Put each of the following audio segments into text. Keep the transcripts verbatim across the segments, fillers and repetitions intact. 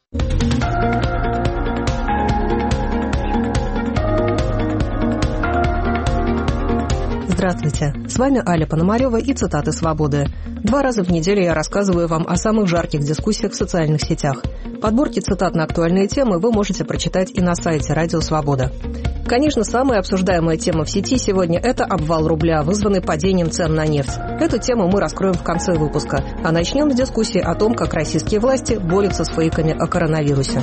Здравствуйте, с вами Аля Пономарева и цитаты «Свободы». Два раза в неделю я рассказываю вам о самых жарких дискуссиях в социальных сетях. Подборки цитат на актуальные темы вы можете прочитать и на сайте «Радио Свобода». Конечно, самая обсуждаемая тема в сети сегодня – это обвал рубля, вызванный падением цен на нефть. Эту тему мы раскроем в конце выпуска, а начнем с дискуссии о том, как российские власти борются с фейками о коронавирусе.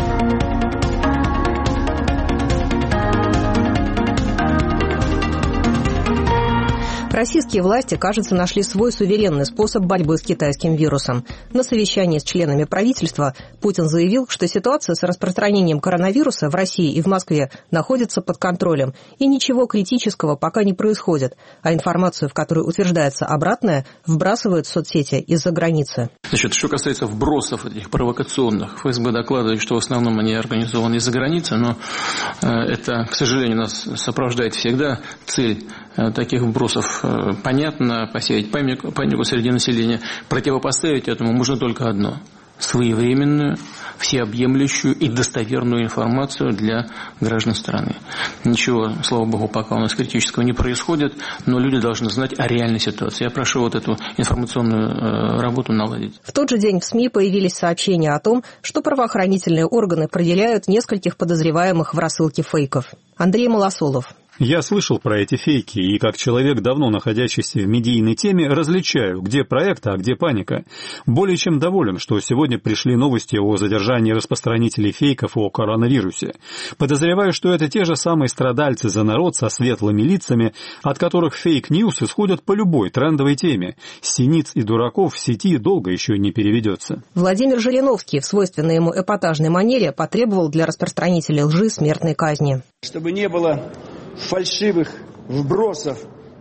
Российские власти, кажется, нашли свой суверенный способ борьбы с китайским вирусом. На совещании с членами правительства Путин заявил, что ситуация с распространением коронавируса в России и в Москве находится под контролем, и ничего критического пока не происходит, а информацию, в которой утверждается обратное, вбрасывают в соцсети из-за границы. Значит, что касается вбросов этих провокационных, ФСБ докладывает, что в основном они организованы из-за границы, но это, к сожалению, нас сопровождает всегда цель таких вбросов. Понятно, посеять панику, панику среди населения. Противопоставить этому можно только одно – своевременную, всеобъемлющую и достоверную информацию для граждан страны. Ничего, слава богу, пока у нас критического не происходит, но люди должны знать о реальной ситуации. Я прошу вот эту информационную работу наладить. В тот же день в СМИ появились сообщения о том, что правоохранительные органы проверяют нескольких подозреваемых в рассылке фейков. Андрей Малосолов. Я слышал про эти фейки, и как человек, давно находящийся в медийной теме, различаю, где проект, а где паника. Более чем доволен, что сегодня пришли новости о задержании распространителей фейков о коронавирусе. Подозреваю, что это те же самые страдальцы за народ со светлыми лицами, от которых фейк-ньюс исходят по любой трендовой теме. Синиц и дураков в сети долго еще не переведется. Владимир Жириновский в свойственной ему эпатажной манере потребовал для распространителей лжи смертной казни. Чтобы не было фальшивых вбросов,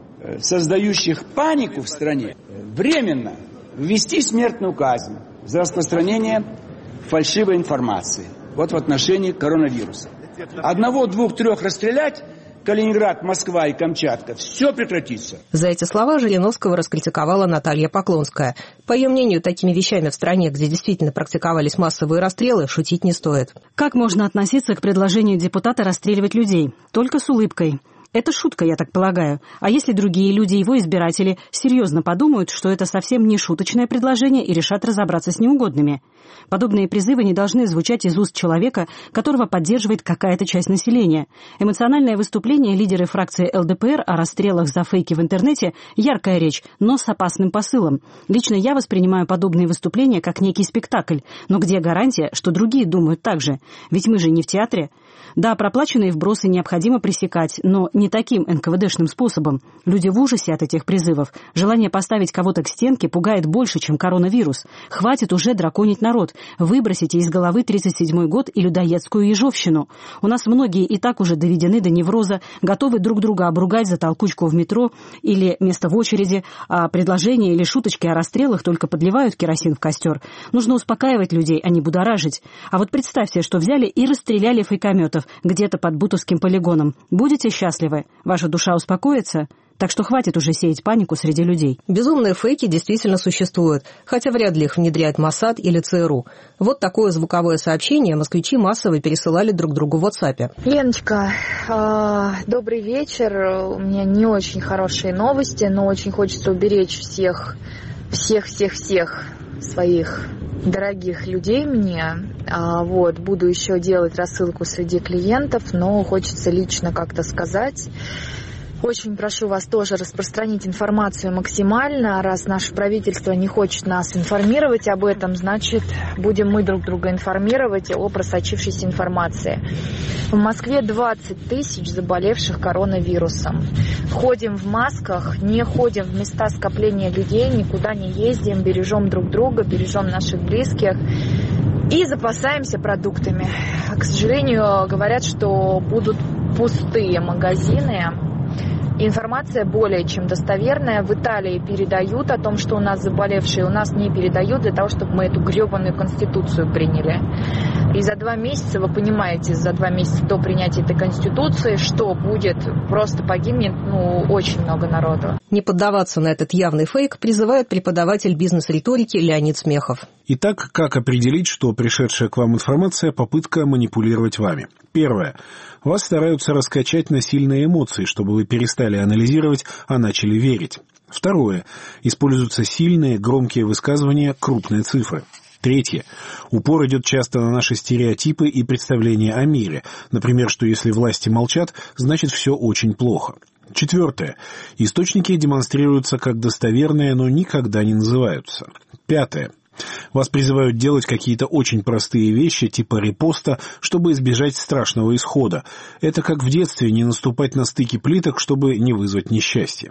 создающих панику в стране, временно ввести смертную казнь за распространение фальшивой информации. Вот в отношении коронавируса. Одного, двух, трех расстрелять, Калининград, Москва и Камчатка, все прекратится. За эти слова Жириновского раскритиковала Наталья Поклонская. По ее мнению, такими вещами в стране, где действительно практиковались массовые расстрелы, шутить не стоит. Как можно относиться к предложению депутата расстреливать людей? Только с улыбкой. Это шутка, я так полагаю. А если другие люди, его избиратели, серьезно подумают, что это совсем не шуточное предложение и решат разобраться с неугодными? Подобные призывы не должны звучать из уст человека, которого поддерживает какая-то часть населения. Эмоциональное выступление лидера фракции эл дэ пэ эр о расстрелах за фейки в интернете – яркая речь, но с опасным посылом. Лично я воспринимаю подобные выступления как некий спектакль. Но где гарантия, что другие думают так же? Ведь мы же не в театре. Да, проплаченные вбросы необходимо пресекать, но не таким эн ка вэ дэшным способом. Люди в ужасе от этих призывов. Желание поставить кого-то к стенке пугает больше, чем коронавирус. Хватит уже драконить народ. Выбросите из головы тридцать седьмой год и людоедскую ежовщину. У нас многие и так уже доведены до невроза, готовы друг друга обругать за толкучку в метро или место в очереди, а предложения или шуточки о расстрелах только подливают керосин в костер. Нужно успокаивать людей, а не будоражить. А вот представьте, что взяли и расстреляли фейкометов где-то под Бутовским полигоном. Будете счастливы? Ваша душа успокоится? Так что хватит уже сеять панику среди людей. Безумные фейки действительно существуют, хотя вряд ли их внедряет Моссад или цэ эр у. Вот такое звуковое сообщение москвичи массово пересылали друг другу в WhatsApp. Леночка, э, добрый вечер. У меня не очень хорошие новости, но очень хочется уберечь всех, всех-всех-всех своих дорогих людей мне. А, вот, буду еще делать рассылку среди клиентов, но хочется лично как-то сказать. Очень прошу вас тоже распространить информацию максимально. Раз наше правительство не хочет нас информировать об этом, значит, будем мы друг друга информировать о просочившейся информации. В Москве двадцать тысяч заболевших коронавирусом. Ходим в масках, не ходим в места скопления людей, никуда не ездим, бережем друг друга, бережем наших близких и запасаемся продуктами. К сожалению, говорят, что будут пустые магазины. Информация более чем достоверная. В Италии передают о том, что у нас заболевшие, у нас не передают для того, чтобы мы эту гребаную конституцию приняли. И за два месяца, вы понимаете, за два месяца до принятия этой Конституции, что будет, просто погибнет, ну, очень много народу. Не поддаваться на этот явный фейк призывает преподаватель бизнес-риторики Леонид Смехов. Итак, как определить, что пришедшая к вам информация – попытка манипулировать вами? Первое. Вас стараются раскачать на сильные эмоции, чтобы вы перестали анализировать, а начали верить. Второе. Используются сильные, громкие высказывания, крупные цифры. Третье. Упор идет часто на наши стереотипы и представления о мире. Например, что если власти молчат, значит все очень плохо. Четвертое. Источники демонстрируются как достоверные, но никогда не называются. Пятое. Вас призывают делать какие-то очень простые вещи, типа репоста, чтобы избежать страшного исхода. Это как в детстве не наступать на стыки плиток, чтобы не вызвать несчастье.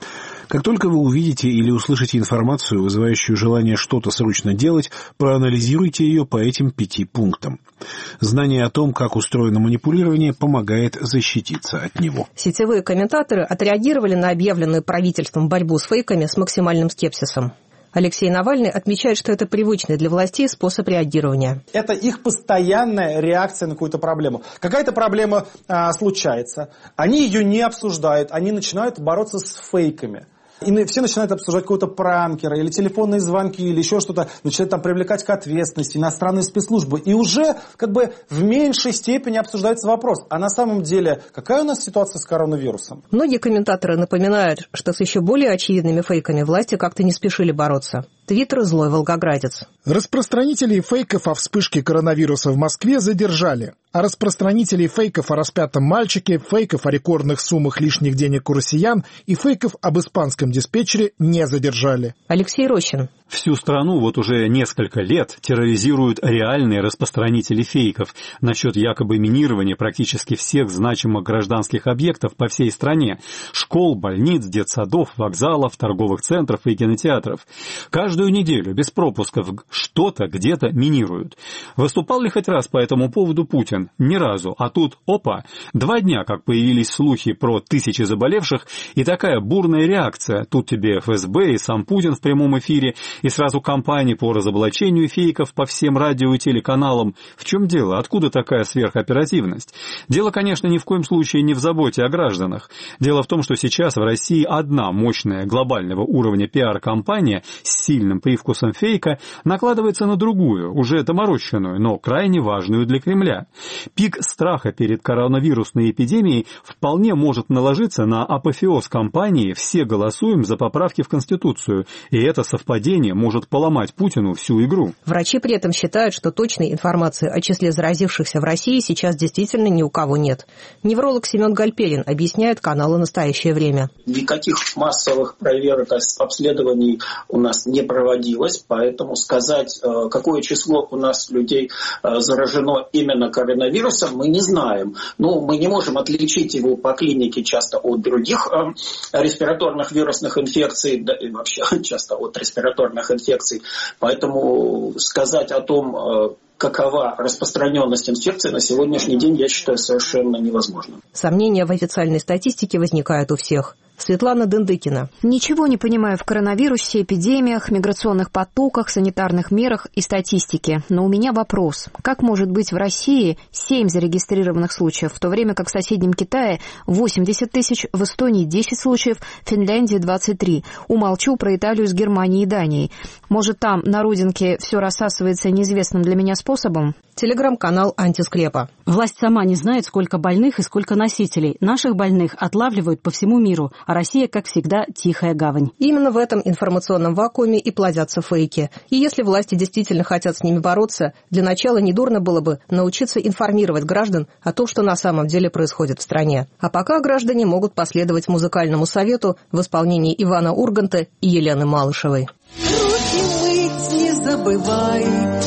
Как только вы увидите или услышите информацию, вызывающую желание что-то срочно делать, проанализируйте ее по этим пяти пунктам. Знание о том, как устроено манипулирование, помогает защититься от него. Сетевые комментаторы отреагировали на объявленную правительством борьбу с фейками с максимальным скепсисом. Алексей Навальный отмечает, что это привычный для властей способ реагирования. Это их постоянная реакция на какую-то проблему. Какая-то проблема а, случается, они ее не обсуждают, они начинают бороться с фейками. И все начинают обсуждать какого-то пранкера, или телефонные звонки, или еще что-то, начинают там привлекать к ответственности, иностранные спецслужбы. И уже как бы в меньшей степени обсуждается вопрос, а на самом деле какая у нас ситуация с коронавирусом? Многие комментаторы напоминают, что с еще более очевидными фейками власти как-то не спешили бороться. Твиттер «Злой волгоградец». Распространителей фейков о вспышке коронавируса в Москве задержали. А распространителей фейков о распятом мальчике, фейков о рекордных суммах лишних денег у россиян и фейков об испанском диспетчере не задержали. Алексей Рощин. Всю страну вот уже несколько лет терроризируют реальные распространители фейков насчет якобы минирования практически всех значимых гражданских объектов по всей стране – школ, больниц, детсадов, вокзалов, торговых центров и кинотеатров. Каждую неделю без пропусков что-то где-то минируют. Выступал ли хоть раз по этому поводу Путин? Ни разу. А тут, опа, два дня, как появились слухи про тысячи заболевших, и такая бурная реакция. Тут тебе эф эс бэ и сам Путин в прямом эфире, и сразу кампании по разоблачению фейков по всем радио и телеканалам. В чем дело? Откуда такая сверхоперативность? Дело, конечно, ни в коем случае не в заботе о гражданах. Дело в том, что сейчас в России одна мощная глобального уровня пиар-компания с сильным привкусом фейка накладывается на другую, уже доморощенную, но крайне важную для Кремля. Пик страха перед коронавирусной эпидемией вполне может наложиться на апофеоз кампании «Все голосуем за поправки в Конституцию», и это совпадение может поломать Путину всю игру. Врачи при этом считают, что точной информации о числе заразившихся в России сейчас действительно ни у кого нет. Невролог Семен Гальперин объясняет каналу «Настоящее время». Никаких массовых проверок, обследований у нас не проводилось, поэтому сказать, какое число у нас людей заражено именно коронавирусом, мы не знаем. Но мы не можем отличить его по клинике часто от других респираторных вирусных инфекций, да и вообще часто от респираторных инфекций. Поэтому сказать о том, какова распространенность инфекции на сегодняшний день, я считаю, совершенно невозможно. Сомнения в официальной статистике возникают у всех. Светлана Дындыкина. Ничего не понимаю в коронавирусе, эпидемиях, миграционных потоках, санитарных мерах и статистике. Но у меня вопрос. Как может быть в России семь зарегистрированных случаев, в то время как в соседнем Китае восемьдесят тысяч, в Эстонии десять случаев, в Финляндии двадцать три. Умолчу про Италию с Германией и Данией. Может, там на родинке все рассасывается неизвестным для меня способом? Телеграм-канал «Антисклепа». Власть сама не знает, сколько больных и сколько носителей. Наших больных отлавливают по всему миру, а Россия, как всегда, тихая гавань. Именно в этом информационном вакууме и плодятся фейки. И если власти действительно хотят с ними бороться, для начала недурно было бы научиться информировать граждан о том, что на самом деле происходит в стране. А пока граждане могут последовать музыкальному совету в исполнении Ивана Урганта и Елены Малышевой. Руки мыть не забывай,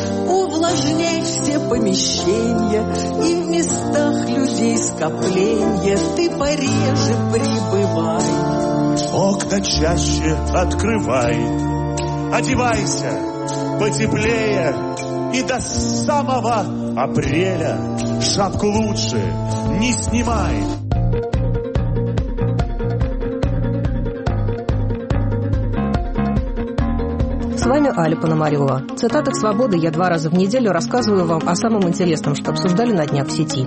увлажнять все помещения, и в местах людей скопления ты пореже прибывай. Окна чаще открывай, одевайся потеплее, и до самого апреля шапку лучше не снимай. С вами Аля Пономарева. В цитатах «Свободы» я два раза в неделю рассказываю вам о самом интересном, что обсуждали на днях в сети.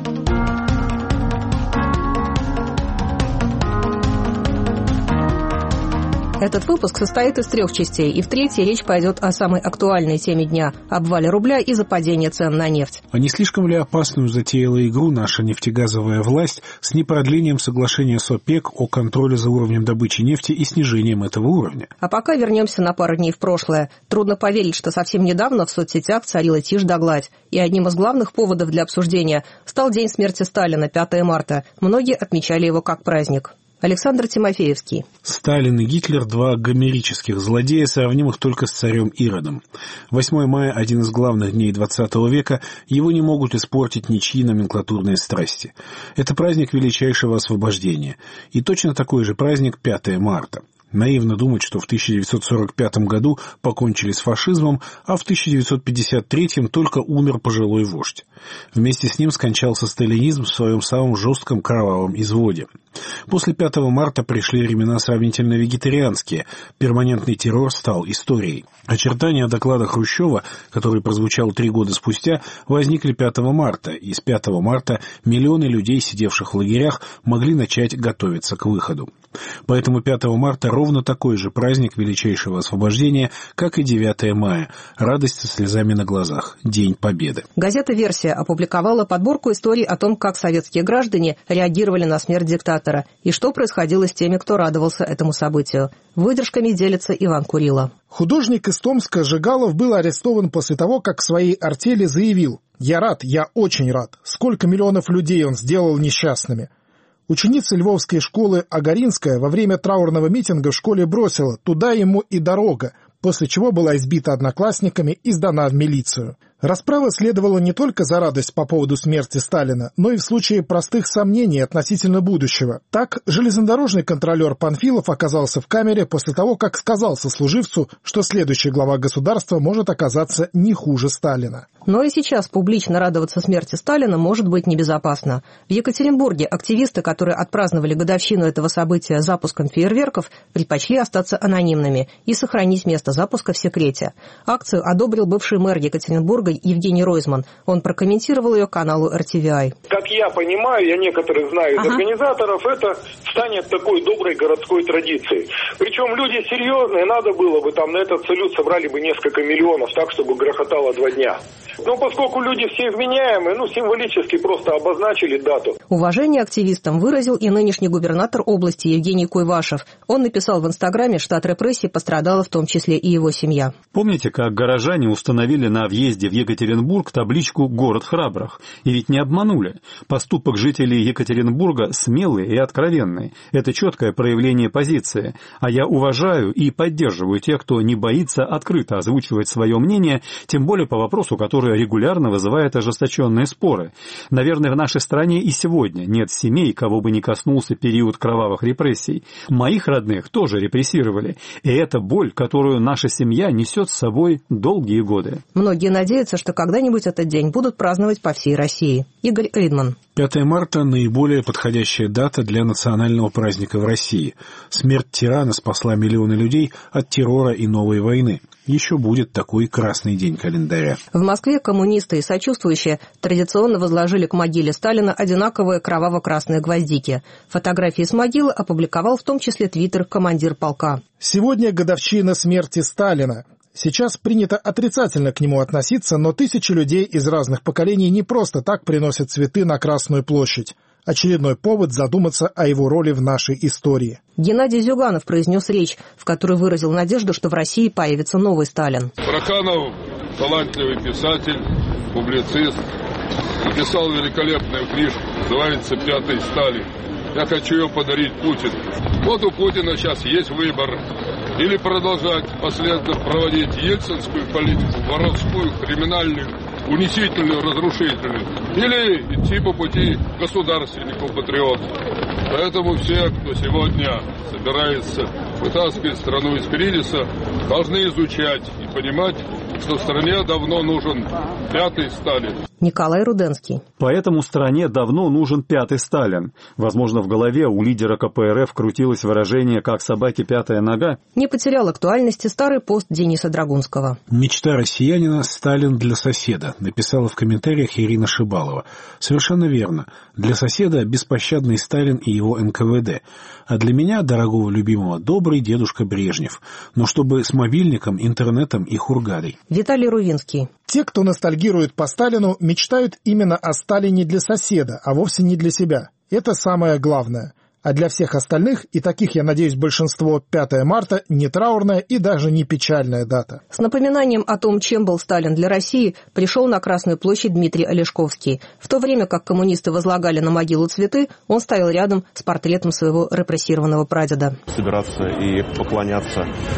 Этот выпуск состоит из трех частей, и в третьей речь пойдет о самой актуальной теме дня – обвале рубля из-за падения цен на нефть. А не слишком ли опасную затеяла игру наша нефтегазовая власть с непродлением соглашения с ОПЕК о контроле за уровнем добычи нефти и снижением этого уровня? А пока вернемся на пару дней в прошлое. Трудно поверить, что совсем недавно в соцсетях царила тишь да гладь. И одним из главных поводов для обсуждения стал день смерти Сталина, пятое марта. Многие отмечали его как праздник. Александр Тимофеевский. Сталин и Гитлер – два гомерических злодея, сравнимых только с царем Иродом. восьмое мая – один из главных дней двадцатого века, его не могут испортить ничьи номенклатурные страсти. Это праздник величайшего освобождения. И точно такой же праздник пятое марта. Наивно думать, что в тысяча девятьсот сорок пятом году покончили с фашизмом, а в тысяча девятьсот пятьдесят третьем только умер пожилой вождь. Вместе с ним скончался сталинизм в своем самом жестком кровавом изводе. После пятого марта пришли времена сравнительно вегетарианские. Перманентный террор стал историей. Очертания доклада Хрущева, который прозвучал три года спустя, возникли пятого марта, и с пятого марта миллионы людей, сидевших в лагерях, могли начать готовиться к выходу. Поэтому пятого марта ровно такой же праздник величайшего освобождения, как и девятое мая. Радость со слезами на глазах. День Победы. Газета «Версия» опубликовала подборку историй о том, как советские граждане реагировали на смерть диктатора и что происходило с теми, кто радовался этому событию. Выдержками делится Иван Курило. Художник из Томска Жигалов был арестован после того, как в своей артели заявил: «Я рад, я очень рад. Сколько миллионов людей он сделал несчастными». Ученица львовской школы Агаринская во время траурного митинга в школе бросила «туда ему и дорога», после чего была избита одноклассниками и сдана в милицию. Расправа следовала не только за радость по поводу смерти Сталина, но и в случае простых сомнений относительно будущего. Так, железнодорожный контролер Панфилов оказался в камере после того, как сказал сослуживцу, что следующий глава государства может оказаться не хуже Сталина. Но и сейчас публично радоваться смерти Сталина может быть небезопасно. В Екатеринбурге активисты, которые отпраздновали годовщину этого события запуском фейерверков, предпочли остаться анонимными и сохранить место запуска в секрете. Акцию одобрил бывший мэр Екатеринбурга Евгений Ройзман. Он прокомментировал ее каналу эр ти ви ай. Как я понимаю, я некоторых знаю из ага. организаторов, это станет такой доброй городской традицией. Причем люди серьезные, надо было бы там на этот салют собрали бы несколько миллионов, так, чтобы грохотало два дня. Но поскольку люди все вменяемые, ну, символически просто обозначили дату. Уважение активистам выразил и нынешний губернатор области Евгений Куйвашев. Он написал в Инстаграме, что от репрессий пострадала в том числе и его семья. Помните, как горожане установили на въезде в Екатеринбург табличку «Город храбрых»? И ведь не обманули. Поступок жителей Екатеринбурга смелый и откровенный. Это четкое проявление позиции. А я уважаю и поддерживаю тех, кто не боится открыто озвучивать свое мнение, тем более по вопросу, который регулярно вызывает ожесточенные споры. Наверное, в нашей стране и сегодня нет семей, кого бы не коснулся период кровавых репрессий. Моих родных тоже репрессировали. И это боль, которую наша семья несет с собой долгие годы. Многие надеются, что когда-нибудь этот день будут праздновать по всей России. Игорь Ридман. пятое марта – наиболее подходящая дата для национального праздника в России. Смерть тирана спасла миллионы людей от террора и новой войны. Еще будет такой красный день календаря. В Москве коммунисты и сочувствующие традиционно возложили к могиле Сталина одинаковые кроваво-красные гвоздики. Фотографии с могилы опубликовал в том числе твиттер командир полка. Сегодня годовщина смерти Сталина. Сейчас принято отрицательно к нему относиться, но тысячи людей из разных поколений не просто так приносят цветы на Красную площадь. Очередной повод задуматься о его роли в нашей истории. Геннадий Зюганов произнес речь, в которой выразил надежду, что в России появится новый Сталин. Проканов – талантливый писатель, публицист. Написал великолепную книжку, называется «Пятый Сталин». Я хочу ее подарить Путину. Вот у Путина сейчас есть выбор. Или продолжать последовательно проводить ельцинскую политику, воровскую, криминальную, унизительную, разрушительную, или идти по пути государственников-патриотов. Поэтому все, кто сегодня собирается вытаскивать страну из кризиса, должны изучать и понимать, что в стране давно нужен пятый Сталин. Николай Руденский. Поэтому стране давно нужен пятый Сталин. Возможно, в голове у лидера ка пэ эр эф крутилось выражение «как собаке пятая нога». Не потерял актуальности старый пост Дениса Драгунского. «Мечта россиянина – Сталин для соседа», написала в комментариях Ирина Шибалова. Совершенно верно. Для соседа беспощадный Сталин и его эн ка вэ дэ. А для меня, дорогого любимого, добрый дедушка Брежнев. Но чтобы с мобильником, интернетом и хургадой. Виталий Рувинский. Те, кто ностальгирует по Сталину, мечтают именно о Сталине для соседа, а вовсе не для себя. Это самое главное. А для всех остальных, и таких, я надеюсь, большинство, пятое марта не траурная и даже не печальная дата. С напоминанием о том, чем был Сталин для России, пришел на Красную площадь Дмитрий Олешковский. В то время как коммунисты возлагали на могилу цветы, он стоял рядом с портретом своего репрессированного прадеда. Собираться и поклоняться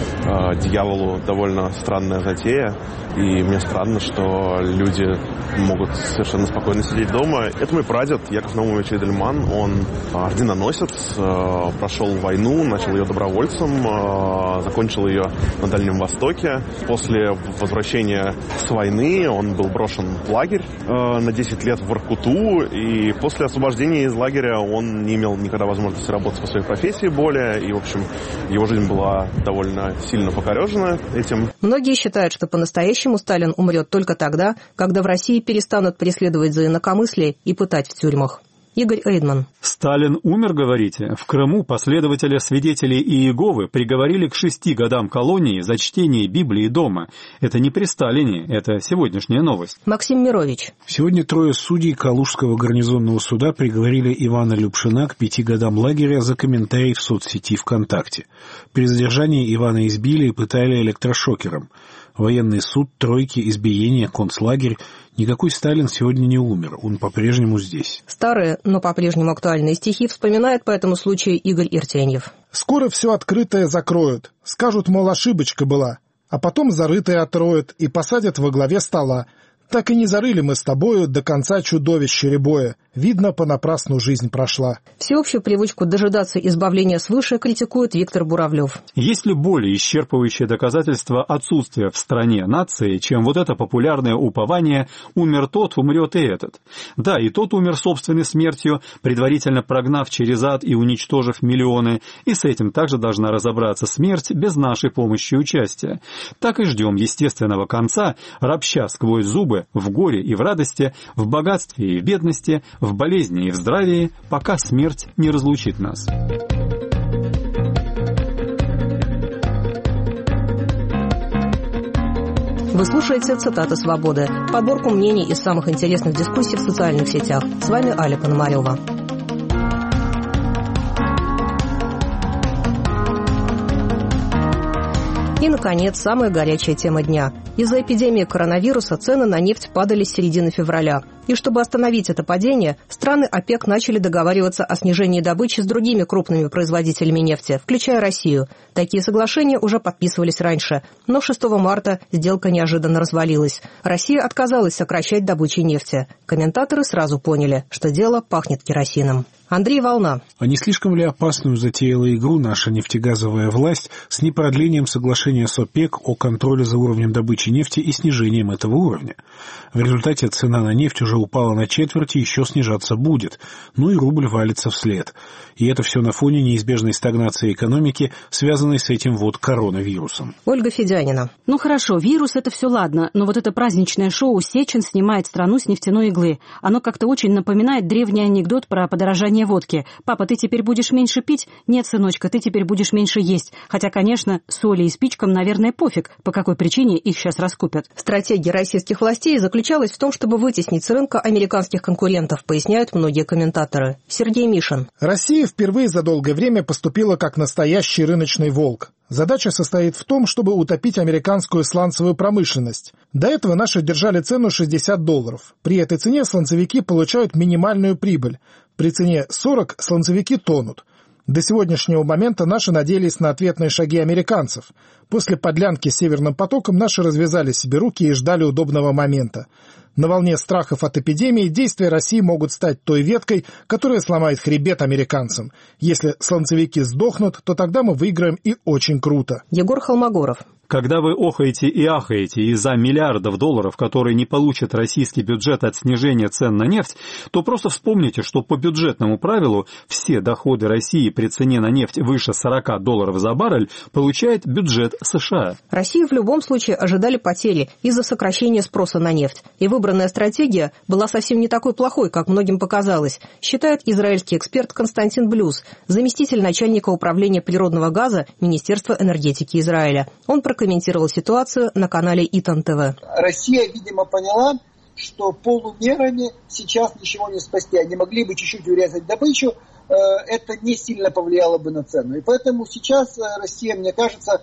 э, дьяволу довольно странная затея. И мне странно, что люди могут совершенно спокойно сидеть дома. Это мой прадед, Яков Наумович Эдельман. Он орденоносец, прошел войну, начал ее добровольцем, закончил ее на Дальнем Востоке. После возвращения с войны он был брошен в лагерь на десять лет в Воркуту. И после освобождения из лагеря он не имел никогда возможности работать по своей профессии более. И, в общем, его жизнь была довольно сильно покорежена этим. Многие считают, что по-настоящему Сталин умрет только тогда, когда в России перестанут преследовать за инакомыслие и пытать в тюрьмах. Игорь Эйдман. Сталин умер, говорите? В Крыму последователя свидетелей Иеговы приговорили к шести годам колонии за чтение Библии дома. Это не при Сталине, это сегодняшняя новость. Максим Мирович. Сегодня трое судей Калужского гарнизонного суда приговорили Ивана Любшина к пяти годам лагеря за комментарий в соцсети ВКонтакте. При задержании Ивана избили и пытали электрошокером. Военный суд, тройки, избиения, концлагерь. Никакой Сталин сегодня не умер, он по-прежнему здесь. Старые, но по-прежнему актуальные стихи вспоминает по этому случаю Игорь Иртеньев. «Скоро все открытое закроют, скажут, мол, ошибочка была, а потом зарытое отроют и посадят во главе стола. Так и не зарыли мы с тобою до конца чудовища рябое. Видно, понапрасну жизнь прошла». Всеобщую привычку дожидаться избавления свыше критикует Виктор Буравлев. Есть ли более исчерпывающее доказательство отсутствия в стране нации, чем вот это популярное упование «умер тот, умрет и этот». Да, и тот умер собственной смертью, предварительно прогнав через ад и уничтожив миллионы, и с этим также должна разобраться смерть без нашей помощи и участия. Так и ждем естественного конца, ропща сквозь зубы, в горе и в радости, в богатстве и в бедности, в болезни и в здравии, пока смерть не разлучит нас. Вы слушаете «Цитаты свободы», подборку мнений из самых интересных дискуссий в социальных сетях. С вами Аля Пономарева. И, наконец, самая горячая тема дня. Из-за эпидемии коронавируса цены на нефть падали с середины февраля. И чтобы остановить это падение, страны ОПЕК начали договариваться о снижении добычи с другими крупными производителями нефти, включая Россию. Такие соглашения уже подписывались раньше, но шестого марта сделка неожиданно развалилась. Россия отказалась сокращать добычу нефти. Комментаторы сразу поняли, что дело пахнет керосином. Андрей Волна. А не слишком ли опасную затеяла игру наша нефтегазовая власть с непродлением соглашения с ОПЕК о контроле за уровнем добычи нефти и снижением этого уровня? В результате цена на нефть уже упала на четверть и еще снижаться будет. Ну и рубль валится вслед. И это все на фоне неизбежной стагнации экономики, связанной с этим вот коронавирусом. Ольга Федянина. Ну хорошо, вирус — это все ладно, но вот это праздничное шоу «Сечин снимает страну с нефтяной иглы». Оно как-то очень напоминает древний анекдот про подорожание водки. «Папа, ты теперь будешь меньше пить?» «Нет, сыночка, ты теперь будешь меньше есть». Хотя, конечно, соли и спичкам, наверное, пофиг, по какой причине их сейчас раскупят. Стратегия российских властей заключалась в том, чтобы вытеснить с рынка американских конкурентов, поясняют многие комментаторы. Сергей Мишин. Россия впервые за долгое время поступила как настоящий рыночный волк. Задача состоит в том, чтобы утопить американскую сланцевую промышленность. До этого наши держали цену шестьдесят долларов. При этой цене сланцевики получают минимальную прибыль. При цене сорок сланцевики тонут. До сегодняшнего момента наши надеялись на ответные шаги американцев. После подлянки с Северным потоком наши развязали себе руки и ждали удобного момента. На волне страхов от эпидемии действия России могут стать той веткой, которая сломает хребет американцам. Если сланцевики сдохнут, то тогда мы выиграем и очень круто. Егор Холмогоров. Когда вы охаете и ахаете из-за миллиардов долларов, которые не получит российский бюджет от снижения цен на нефть, то просто вспомните, что по бюджетному правилу все доходы России при цене на нефть выше сорок долларов за баррель получает бюджет США. Россию в любом случае ожидали потери из-за сокращения спроса на нефть. И выбранная стратегия была совсем не такой плохой, как многим показалось, считает израильский эксперт Константин Блюз, заместитель начальника управления природного газа Министерства энергетики Израиля. Он прокомментировал ситуацию на канале ИТАН ТВ. Россия, видимо, поняла, что полумерами сейчас ничего не спасти. Они могли бы чуть-чуть урезать добычу, это не сильно повлияло бы на цену. И поэтому сейчас Россия, мне кажется,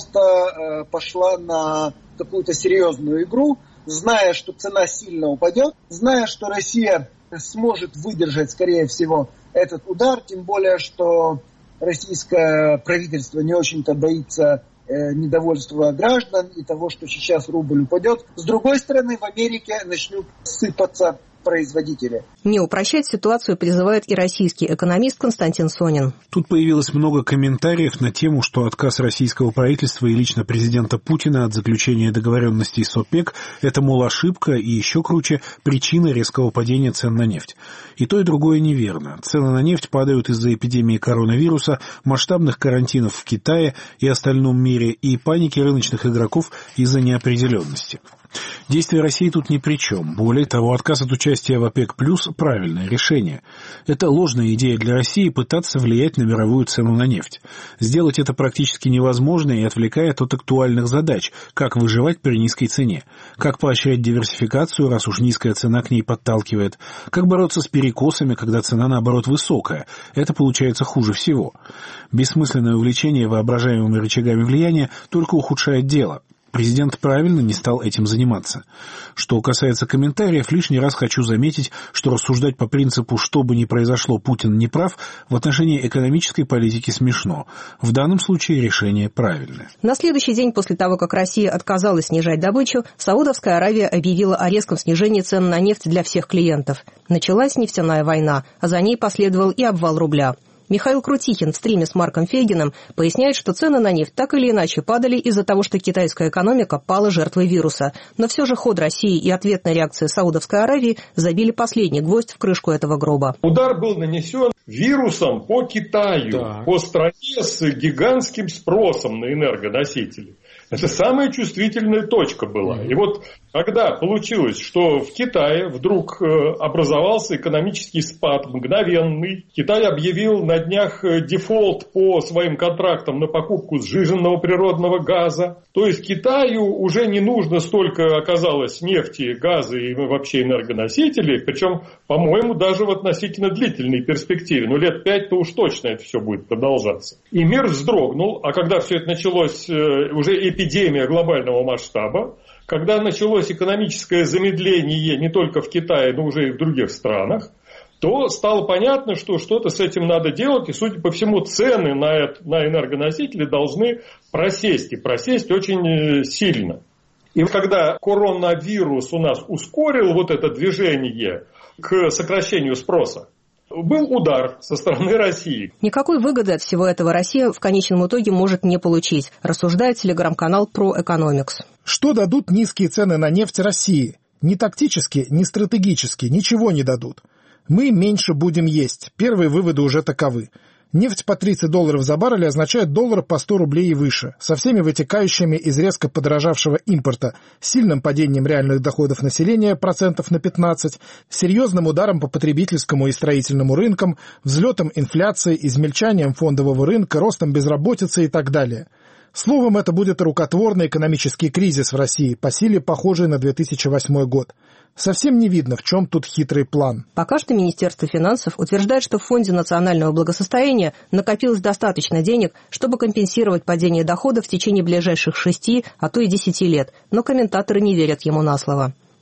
просто пошла на какую-то серьезную игру, зная, что цена сильно упадет, зная, что Россия сможет выдержать, скорее всего, этот удар, тем более, что российское правительство не очень-то боится недовольства граждан и того, что сейчас рубль упадет. С другой стороны, в Америке начнут сыпаться производители. Не упрощать ситуацию призывает и российский экономист Константин Сонин. Тут появилось много комментариев на тему, что отказ российского правительства и лично президента Путина от заключения договоренностей с ОПЕК – это, мол, ошибка и, еще круче, причина резкого падения цен на нефть. И то, и другое неверно. Цены на нефть падают из-за эпидемии коронавируса, масштабных карантинов в Китае и остальном мире и паники рыночных игроков из-за неопределенности. Действия России тут ни при чем. Более того, отказ от участия в ОПЕК плюс – правильное решение. Это ложная идея для России пытаться влиять на мировую цену на нефть. Сделать это практически невозможно и отвлекает от актуальных задач, как выживать при низкой цене, как поощрять диверсификацию, раз уж низкая цена к ней подталкивает, как бороться с перекосами, когда цена, наоборот, высокая. Это получается хуже всего. Бессмысленное увлечение воображаемыми рычагами влияния только ухудшает дело. Президент правильно не стал этим заниматься. Что касается комментариев, лишний раз хочу заметить, что рассуждать по принципу «что бы ни произошло, Путин не прав» в отношении экономической политики смешно. В данном случае решение правильное. На следующий день после того, как Россия отказалась снижать добычу, Саудовская Аравия объявила о резком снижении цен на нефть для всех клиентов. Началась нефтяная война, а за ней последовал и обвал рубля. Михаил Крутихин в стриме с Марком Фейгиным поясняет, что цены на нефть так или иначе падали из-за того, что китайская экономика пала жертвой вируса. Но все же ход России и ответная реакция Саудовской Аравии забили последний гвоздь в крышку этого гроба. Удар был нанесен вирусом по Китаю, да. По стране с гигантским спросом на энергоносители. Это самая чувствительная точка была. И вот когда получилось, что в Китае вдруг образовался экономический спад мгновенный, Китай объявил на днях дефолт по своим контрактам на покупку сжиженного природного газа. То есть Китаю уже не нужно столько оказалось нефти, газа и вообще энергоносителей, причем, по-моему, даже в относительно длительной перспективе. Ну, лет пять-то уж точно это все будет продолжаться. И мир вздрогнул, а когда все это началось, уже эпидемия глобального масштаба, когда началось экономическое замедление не только в Китае, но уже и в других странах, то стало понятно, что что-то с этим надо делать, и, судя по всему, цены на, это, на энергоносители должны просесть, и просесть очень сильно. И когда коронавирус у нас ускорил вот это движение к сокращению спроса, был удар со стороны России. Никакой выгоды от всего этого Россия в конечном итоге может не получить, рассуждает телеграм-канал ProEconomics. Что дадут низкие цены на нефть России? Ни тактически, ни стратегически ничего не дадут. Мы меньше будем есть. Первые выводы уже таковы. Нефть по тридцать долларов за баррель означает доллар по сто рублей и выше, со всеми вытекающими из резко подорожавшего импорта, сильным падением реальных доходов населения процентов на пятнадцать, серьезным ударом по потребительскому и строительному рынкам, взлетом инфляции, измельчанием фондового рынка, ростом безработицы и так далее. Словом, это будет рукотворный экономический кризис в России, по силе похожий на две тысячи восьмой год. Совсем не видно, в чем тут хитрый план. Пока что Министерство финансов утверждает, что в Фонде национального благосостояния накопилось достаточно денег, чтобы компенсировать падение доходов в течение ближайших шести, а то и десяти лет, но комментаторы не верят ему на слово.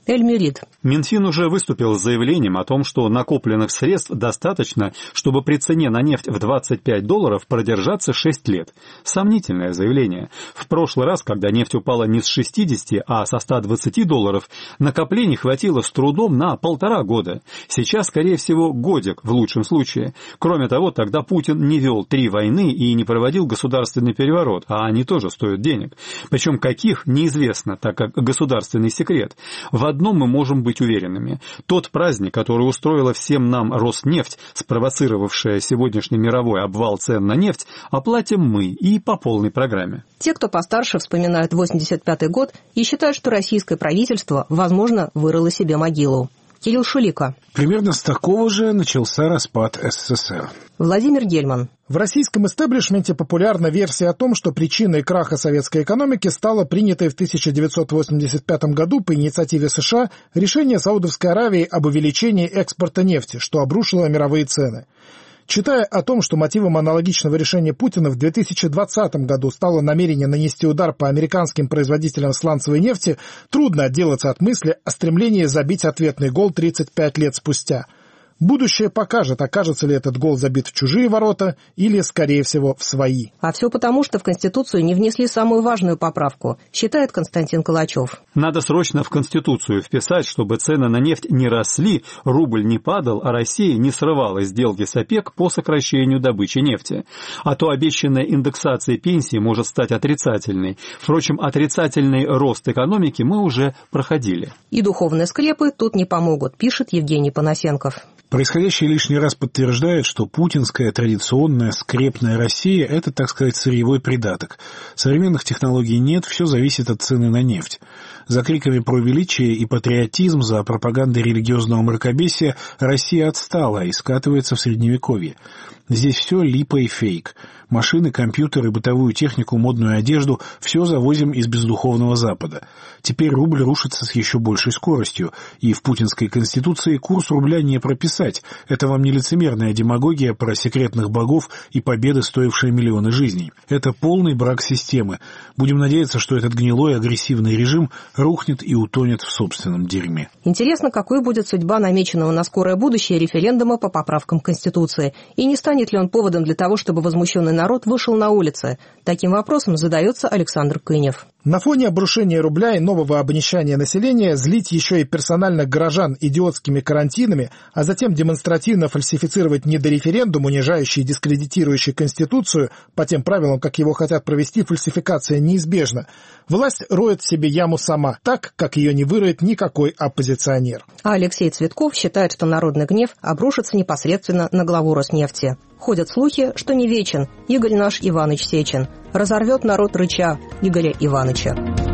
Эль-Мюрид. Минфин уже выступил с заявлением о том, что накопленных средств достаточно, чтобы при цене на нефть в двадцать пять долларов продержаться шесть лет. Сомнительное заявление. В прошлый раз, когда нефть упала не с шестидесяти, а со ста двадцати долларов, накоплений хватило с трудом на полтора года. Сейчас, скорее всего, годик в лучшем случае. Кроме того, тогда Путин не вел три войны и не проводил государственный переворот, а они тоже стоят денег. Причем каких, неизвестно, так как государственный секрет. В одном мы можем быть уверенными. Тот праздник, который устроила всем нам Роснефть, спровоцировавшая сегодняшний мировой обвал цен на нефть, оплатим мы и по полной программе. Те, кто постарше, вспоминают восемьдесят пятый год и считают, что российское правительство, возможно, вырыло себе могилу. Кирилл Шулика. Примерно с такого же начался распад СССР. Владимир Гельман. В российском истеблишменте популярна версия о том, что причиной краха советской экономики стало принятое в тысяча девятьсот восемьдесят пятом году по инициативе США решение Саудовской Аравии об увеличении экспорта нефти, что обрушило мировые цены. Читая о том, что мотивом аналогичного решения Путина в две тысячи двадцатом году стало намерение нанести удар по американским производителям сланцевой нефти, трудно отделаться от мысли о стремлении забить ответный гол тридцать пять лет спустя. Будущее покажет, окажется ли этот гол забит в чужие ворота или, скорее всего, в свои. А все потому, что в Конституцию не внесли самую важную поправку, считает Константин Калачев. Надо срочно в Конституцию вписать, чтобы цены на нефть не росли, рубль не падал, а Россия не срывала сделки с ОПЕК по сокращению добычи нефти. А то обещанная индексация пенсии может стать отрицательной. Впрочем, отрицательный рост экономики мы уже проходили. И духовные скрепы тут не помогут, пишет Евгений Панасенков. Происходящее лишний раз подтверждает, что путинская традиционная скрепная Россия – это, так сказать, сырьевой придаток. Современных технологий нет, все зависит от цены на нефть. За криками про величие и патриотизм, за пропагандой религиозного мракобесия Россия отстала и скатывается в Средневековье. Здесь все липа и фейк. Машины, компьютеры, бытовую технику, модную одежду – все завозим из бездуховного Запада. Теперь рубль рушится с еще большей скоростью, и в путинской конституции курс рубля не прописать. Это вам не лицемерная демагогия про секретных богов и победы, стоившие миллионы жизней. Это полный брак системы. Будем надеяться, что этот гнилой агрессивный режим рухнет и утонет в собственном дерьме. Интересно, какой будет судьба намеченного на скорое будущее референдума по поправкам Конституции, и не станет ли он поводом для того, чтобы возмущенный народ вышел на улицы? Таким вопросом задается Александр Кынев. На фоне обрушения рубля и нового обнищания населения злить еще и персональных горожан идиотскими карантинами, а затем демонстративно фальсифицировать недореферендум, унижающий и дискредитирующий Конституцию, по тем правилам, как его хотят провести, фальсификация неизбежна. Власть роет себе яму сама, так, как ее не выроет никакой оппозиционер. А Алексей Цветков считает, что народный гнев обрушится непосредственно на главу Роснефти. Ходят слухи, что не вечен Игорь наш Иваныч Сечин. Разорвет народ рыча Игоря Иваныча.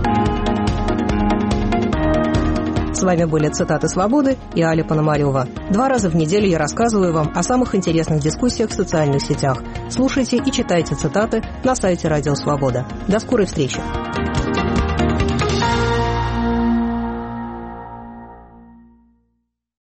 С вами были «Цитаты свободы» и Аля Пономарева. Два раза в неделю я рассказываю вам о самых интересных дискуссиях в социальных сетях. Слушайте и читайте цитаты на сайте Радио Свобода. До скорой встречи.